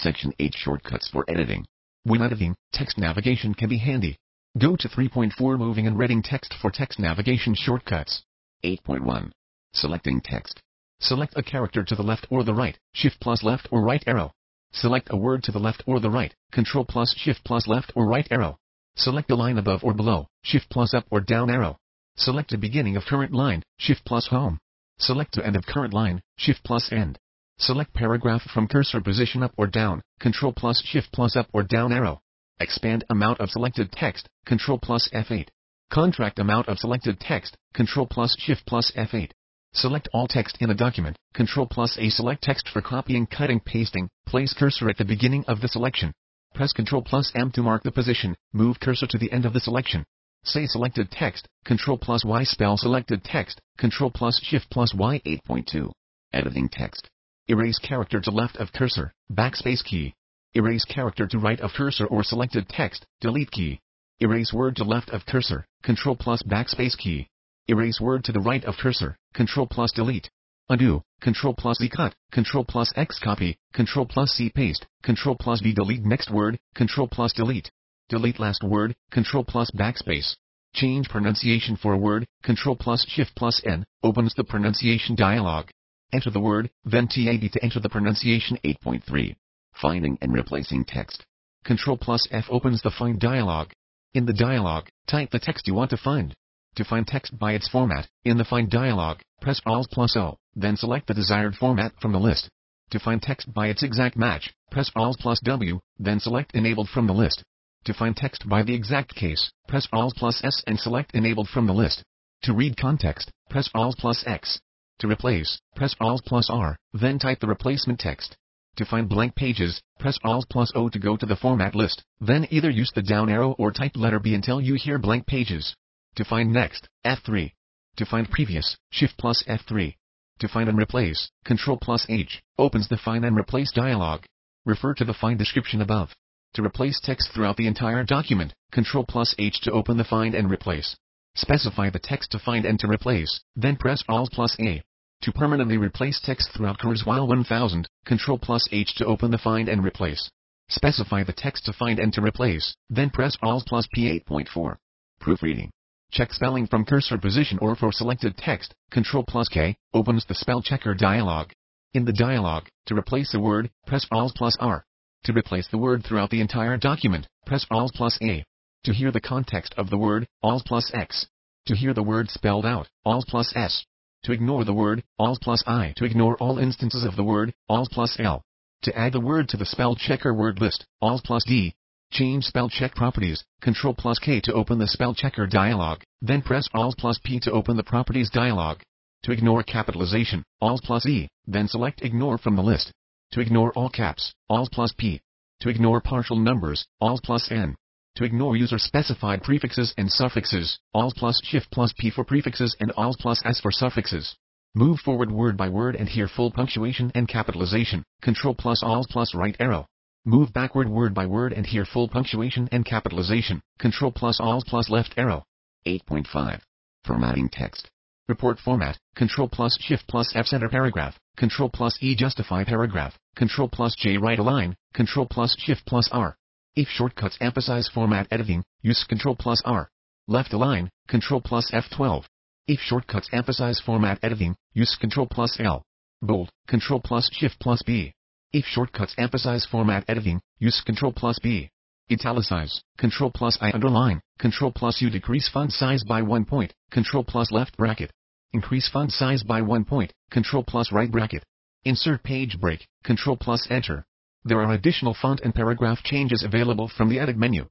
Section 8 Shortcuts for editing. When editing, text navigation can be handy. Go to 3.4 Moving and Reading Text for text navigation shortcuts. 8.1. Selecting text. Select a character to the left or the right, Shift plus left or right arrow. Select a word to the left or the right, Control plus Shift plus left or right arrow. Select a line above or below, Shift plus up or down arrow. Select the beginning of current line, Shift plus home. Select the end of current line, Shift plus end. Select paragraph from cursor position up or down, Control plus Shift plus up or down arrow. Expand amount of selected text, Control plus F8. Contract amount of selected text, Control plus Shift plus F8. Select all text in a document, Control plus A. Select text for copying, cutting, pasting. Place cursor at the beginning of the selection. Press Control plus M to mark the position. Move cursor to the end of the selection. Say selected text, Control plus Y. Spell selected text, Control plus Shift plus Y. 8.2. Editing text. Erase character to left of cursor, backspace key. Erase character to right of cursor or selected text, delete key. Erase word to left of cursor, Control plus backspace key. Erase word to the right of cursor, Control plus delete. Undo, Control plus Z cut, Control plus X copy, Control plus C paste, Control plus V delete next word, Control plus delete. Delete last word, Control plus backspace. Change pronunciation for a word, Control plus Shift plus N, opens the pronunciation dialog. Enter the word, then TAB to enter the pronunciation. 8.3. Finding and replacing text. Control plus F opens the find dialog. In the dialog, type the text you want to find. To find text by its format, in the find dialog, press Alt plus O, then select the desired format from the list. To find text by its exact match, press Alt plus W, then select enabled from the list. To find text by the exact case, press Alt plus S and select enabled from the list. To read context, press Alt plus X. To replace, press Alt plus R, then type the replacement text. To find blank pages, press Alt plus O to go to the format list, then either use the down arrow or type letter B until you hear blank pages. To find next, F3. To find previous, Shift plus F3. To find and replace, Control plus H, opens the find and replace dialog. Refer to the find description above. To replace text throughout the entire document, Control plus H to open the find and replace. Specify the text to find and to replace, then press Alt plus A. To permanently replace text throughout Kurzweil 1000, Control plus H to open the find and replace. Specify the text to find and to replace, then press Alt plus P. 8.4. Proofreading. Check spelling from cursor position or for selected text, Control plus K, opens the spell checker dialog. In the dialog, to replace a word, press Alt plus R. To replace the word throughout the entire document, press Alt plus A. To hear the context of the word, Alt plus X. To hear the word spelled out, Alt plus S. To ignore the word, Alt plus I. To ignore all instances of the word, Alt plus L. To add the word to the spell checker word list, Alt plus D. Change spell check properties, Control plus K to open the spell checker dialog, then press Alt plus P to open the properties dialog. To ignore capitalization, Alt plus E, then select ignore from the list. To ignore all caps, Alt plus P. To ignore partial numbers, Alt plus N. To ignore user-specified prefixes and suffixes, Alt plus Shift plus P for prefixes and Alt plus S for suffixes. Move forward word by word and hear full punctuation and capitalization, Control plus Alt plus right arrow. Move backward word by word and hear full punctuation and capitalization, Control plus Alt plus left arrow. 8.5. Formatting text. Report format, Control plus Shift plus F center paragraph, Control plus E justify paragraph, Control plus J right align, Control plus Shift plus R. If shortcuts emphasize format editing, use Control plus R. Left align, Control plus F12. If shortcuts emphasize format editing, use Control plus L. Bold, Control plus Shift plus B. If shortcuts emphasize format editing, use Control plus B. Italicize, Control plus I underline, Control plus U decrease font size by 1 point, Control plus left bracket. Increase font size by 1 point, Control plus right bracket. Insert page break, Control plus Enter. There are additional font and paragraph changes available from the Edit menu.